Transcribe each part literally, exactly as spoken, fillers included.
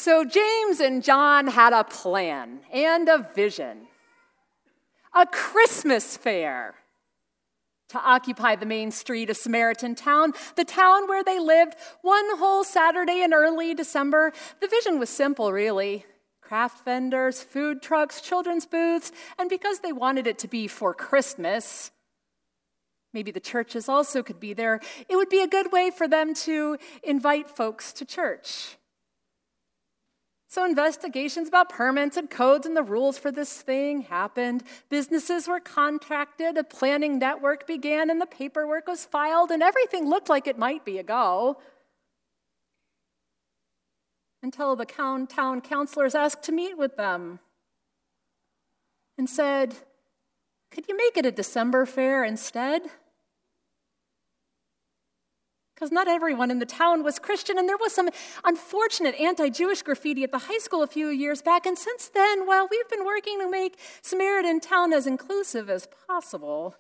So James and John had a plan and a vision. A Christmas fair to occupy the main street of Samaritan Town, the town where they lived, one whole Saturday in early December. The vision was simple, really. Craft vendors, food trucks, children's booths, and because they wanted it to be for Christmas, maybe the churches also could be there, it would be a good way for them to invite folks to church. So investigations about permits and codes and the rules for this thing happened. Businesses were contracted, a planning network began, and the paperwork was filed, and everything looked like it might be a go. Until the town councilors asked to meet with them and said, could you make it a December fair instead? Because not everyone in the town was Christian, and there was some unfortunate anti-Jewish graffiti at the high school a few years back, and since then, well, we've been working to make Samaritan Town as inclusive as possible.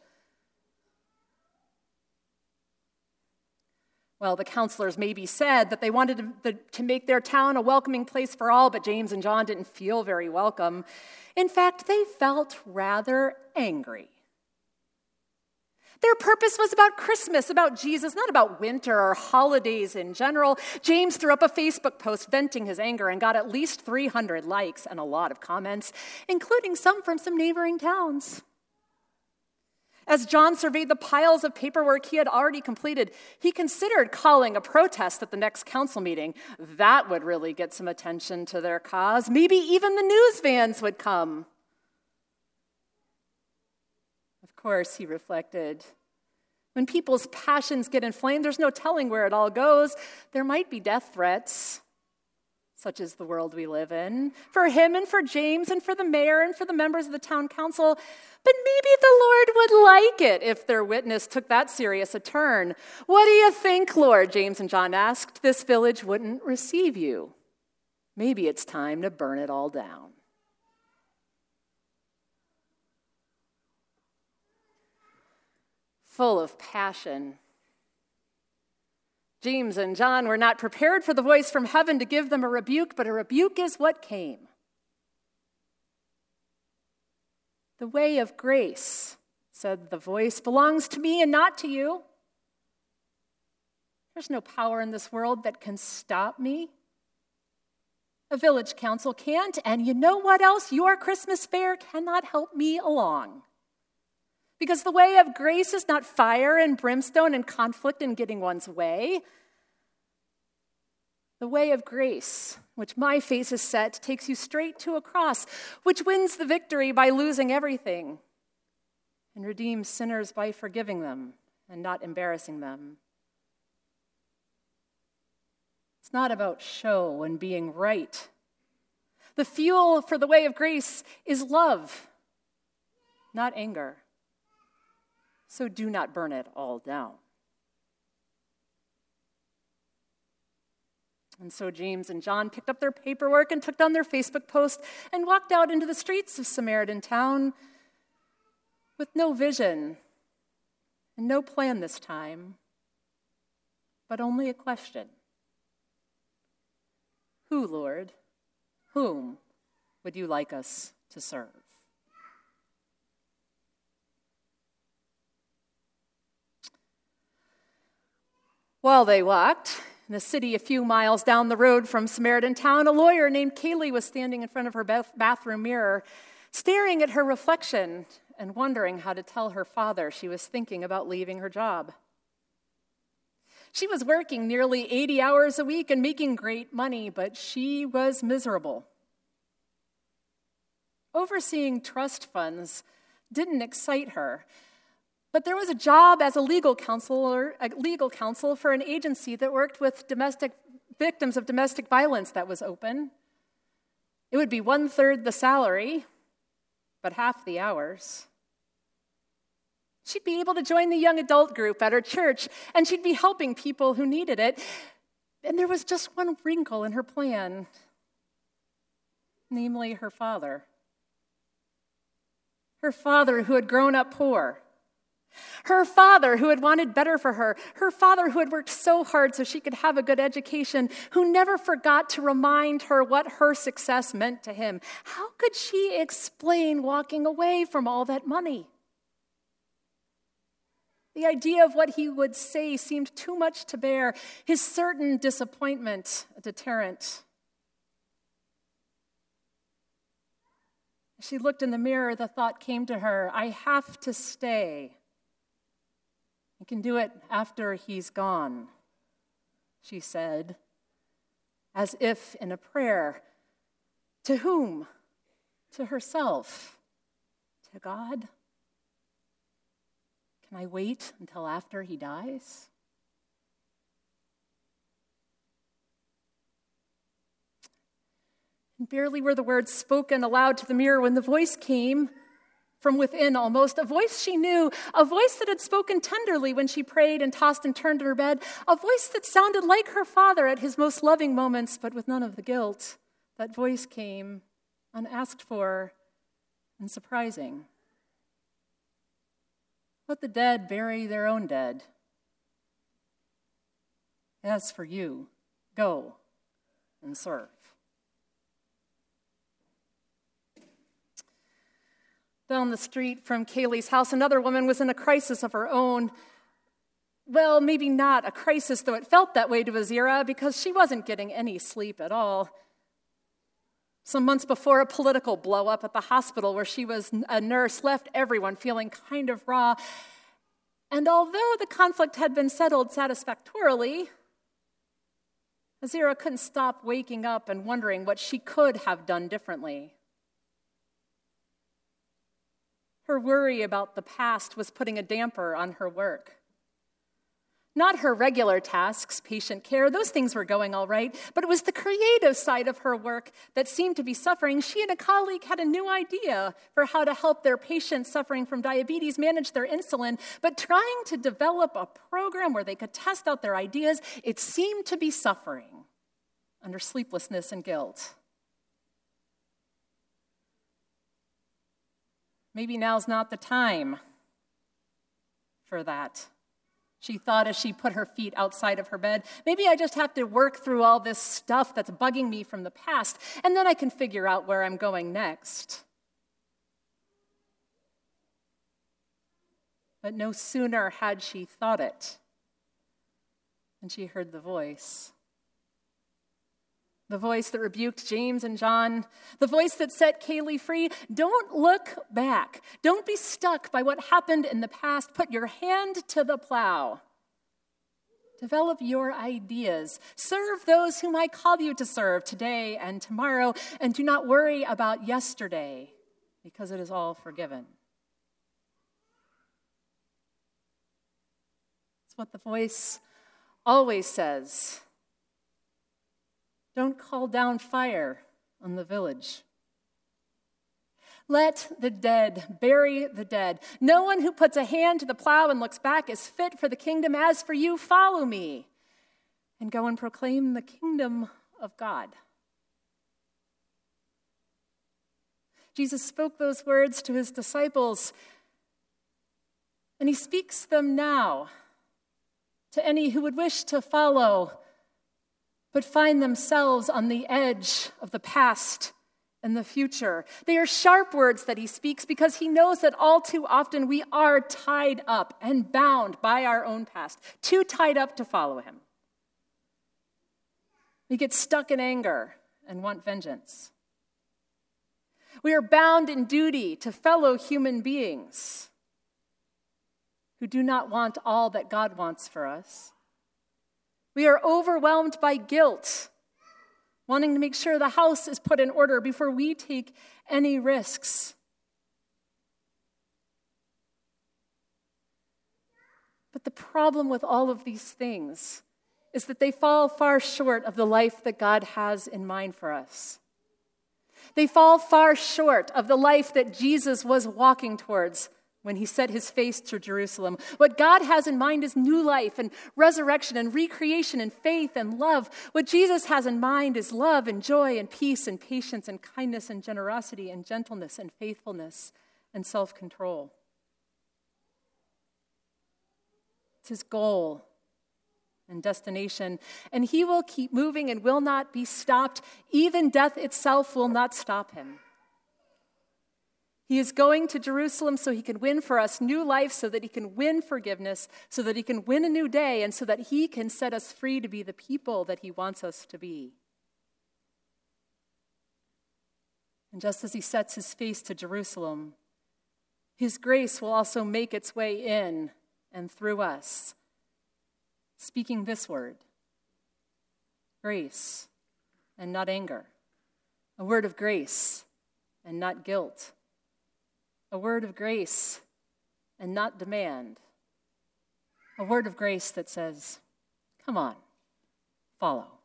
Well, the counselors maybe said that they wanted to, the, to make their town a welcoming place for all, but James and John didn't feel very welcome. In fact, they felt rather angry. Their purpose was about Christmas, about Jesus, not about winter or holidays in general. James threw up a Facebook post venting his anger and got at least three hundred likes and a lot of comments, including some from some neighboring towns. As John surveyed the piles of paperwork he had already completed, he considered calling a protest at the next council meeting. That would really get some attention to their cause. Maybe even the news vans would come. Of course, he reflected, when people's passions get inflamed, there's no telling where it all goes. There might be death threats, such as the world we live in, for him and for James and for the mayor and for the members of the town council. But maybe the Lord would like it if their witness took that serious a turn. What do you think, Lord? James and John asked. This village wouldn't receive you. Maybe it's time to burn it all down. Full of passion, James and John were not prepared for the voice from heaven to give them a rebuke, but a rebuke is what came. The way of grace, said the voice, belongs to me and not to you. There's no power in this world that can stop me. A village council can't, and you know what else? Your Christmas fair cannot help me along. Because the way of grace is not fire and brimstone and conflict and getting one's way. The way of grace, which my face is set, takes you straight to a cross, which wins the victory by losing everything and redeems sinners by forgiving them and not embarrassing them. It's not about show and being right. The fuel for the way of grace is love, not anger. So do not burn it all down. And so James and John picked up their paperwork and took down their Facebook post and walked out into the streets of Samaritan Town with no vision and no plan this time, but only a question. Who, Lord, whom would you like us to serve? While they walked, in the city a few miles down the road from Samaritan Town, a lawyer named Kaylee was standing in front of her bathroom mirror, staring at her reflection and wondering how to tell her father she was thinking about leaving her job. She was working nearly eighty hours a week and making great money, but she was miserable. Overseeing trust funds didn't excite her. But there was a job as a legal counselor, a legal counsel for an agency that worked with domestic victims of domestic violence that was open. It would be one-third the salary, but half the hours. She'd be able to join the young adult group at her church, and she'd be helping people who needed it. And there was just one wrinkle in her plan, namely her father. Her father, who had grown up poor. Her father, who had wanted better for her, her father who had worked so hard so she could have a good education, who never forgot to remind her what her success meant to him. How could she explain walking away from all that money? The idea of what he would say seemed too much to bear, his certain disappointment a deterrent. As she looked in the mirror, the thought came to her, I have to stay. I can do it after he's gone, she said, as if in a prayer. To whom? To herself. To God? Can I wait until after he dies? And barely were the words spoken aloud to the mirror when the voice came from within almost, a voice she knew, a voice that had spoken tenderly when she prayed and tossed and turned in her bed, a voice that sounded like her father at his most loving moments, but with none of the guilt. That voice came unasked for and surprising. Let the dead bury their own dead. As for you, go and serve. Down the street from Kaylee's house, another woman was in a crisis of her own. Well, maybe not a crisis, though it felt that way to Azira, because she wasn't getting any sleep at all. Some months before, a political blow-up at the hospital where she was a nurse left everyone feeling kind of raw. And although the conflict had been settled satisfactorily, Azira couldn't stop waking up and wondering what she could have done differently. Her worry about the past was putting a damper on her work. Not her regular tasks, patient care, those things were going all right, but it was the creative side of her work that seemed to be suffering. She and a colleague had a new idea for how to help their patients suffering from diabetes manage their insulin, but trying to develop a program where they could test out their ideas, it seemed to be suffering under sleeplessness and guilt. Maybe now's not the time for that, she thought as she put her feet outside of her bed. Maybe I just have to work through all this stuff that's bugging me from the past, and then I can figure out where I'm going next. But no sooner had she thought it than she heard the voice. The voice that rebuked James and John, the voice that set Kaylee free. Don't look back. Don't be stuck by what happened in the past. Put your hand to the plow. Develop your ideas. Serve those whom I call you to serve today and tomorrow, and do not worry about yesterday, because it is all forgiven. It's what the voice always says. Don't call down fire on the village. Let the dead bury the dead. No one who puts a hand to the plow and looks back is fit for the kingdom. As for you, follow me and go and proclaim the kingdom of God. Jesus spoke those words to his disciples, and he speaks them now to any who would wish to follow but find themselves on the edge of the past and the future. They are sharp words that he speaks because he knows that all too often we are tied up and bound by our own past, too tied up to follow him. We get stuck in anger and want vengeance. We are bound in duty to fellow human beings who do not want all that God wants for us. We are overwhelmed by guilt, wanting to make sure the house is put in order before we take any risks. But the problem with all of these things is that they fall far short of the life that God has in mind for us. They fall far short of the life that Jesus was walking towards when he set his face to Jerusalem. What God has in mind is new life and resurrection and recreation and faith and love. What Jesus has in mind is love and joy and peace and patience and kindness and generosity and gentleness and faithfulness and self-control. It's his goal and destination. And he will keep moving and will not be stopped. Even death itself will not stop him. He is going to Jerusalem so he can win for us new life, so that he can win forgiveness, so that he can win a new day, and so that he can set us free to be the people that he wants us to be. And just as he sets his face to Jerusalem, his grace will also make its way in and through us, speaking this word, grace and not anger, a word of grace and not guilt, a word of grace and not demand, a word of grace that says, come on, follow.